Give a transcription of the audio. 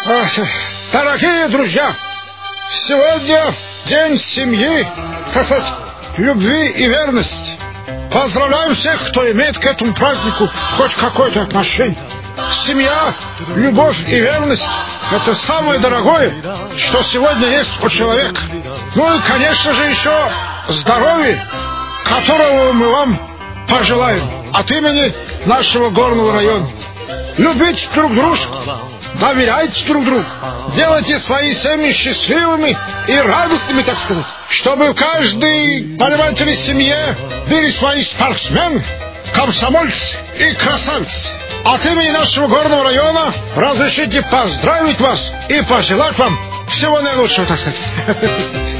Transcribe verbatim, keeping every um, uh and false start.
Дорогие друзья, сегодня день семьи, так сказать, любви и верности. Поздравляю всех, кто имеет к этому празднику хоть какое-то отношение. Семья, любовь и верность — это самое дорогое, что сегодня есть у человека. Ну и, конечно же, еще здоровье, которого мы вам пожелаем от имени нашего горного района. Любите друг дружку, доверяйте друг другу, делайте свои семьи счастливыми и радостными, так сказать, чтобы в каждой, понимаете ли, семье были свои спортсмены, комсомольцы и красавицы. От имени нашего горного района разрешите поздравить вас и пожелать вам всего наилучшего, так сказать.